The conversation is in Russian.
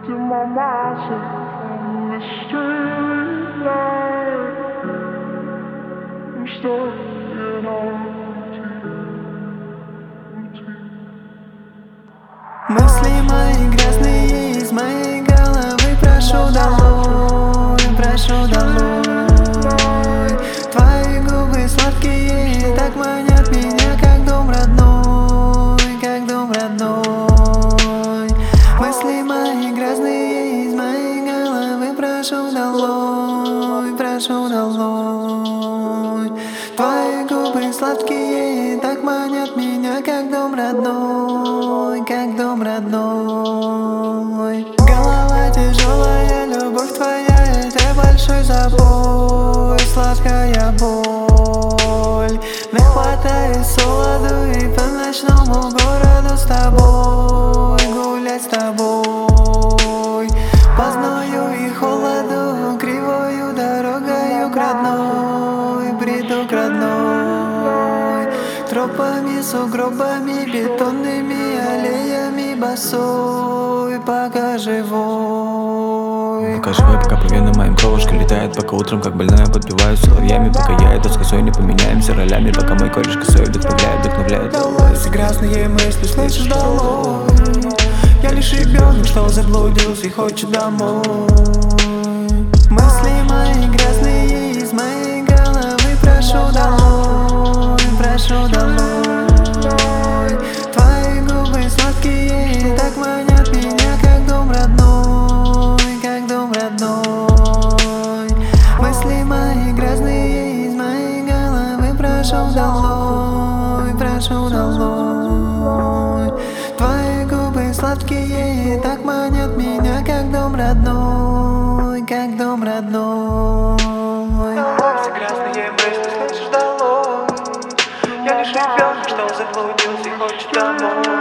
to my mindset from the street light. I'm stuck in Мысли мои грязные из моей головы, прошу долой, прошу долой. Твои губы сладкие так манят меня, как дом родной, как дом родной. Мысли мои грязные из моей головы, прошу долой, прошу долой. Твои губы сладкие так манят меня, как дом родной, как дом родной. Голова тяжелая, любовь твоя — это большой забой, сладкая боль. Не хватает солоду и по ночному городу с тобой гулять с тобой. По зною и холоду, кривою дорогою к родной, приду к родной. Тропами, сугробами, бетонными аллеями босой, пока живой. Пока живой, пока по венам моим кровушка летает, пока утром как больная подпеваю соловьями, пока я иду с косой, не поменяемся ролями, пока мой кореш косой вдохновляет. Долой все грязные мысли, слышишь, долой. Я лишь ребенок, что заблудился и хочет домой. Мысли мои грязные из моей головы, прошу долой, прошу долой. Твои губы сладкие так манят меня, как дом родной, как дом родной. Мысли мои грязные из моей головы, прошу долой, прошу долой. Твои губы сладкие так манят меня, как дом родной, как дом родной. Все грязные мысли, слышишь, долой. Я лишь ребенок, что заблудился и хочет домой.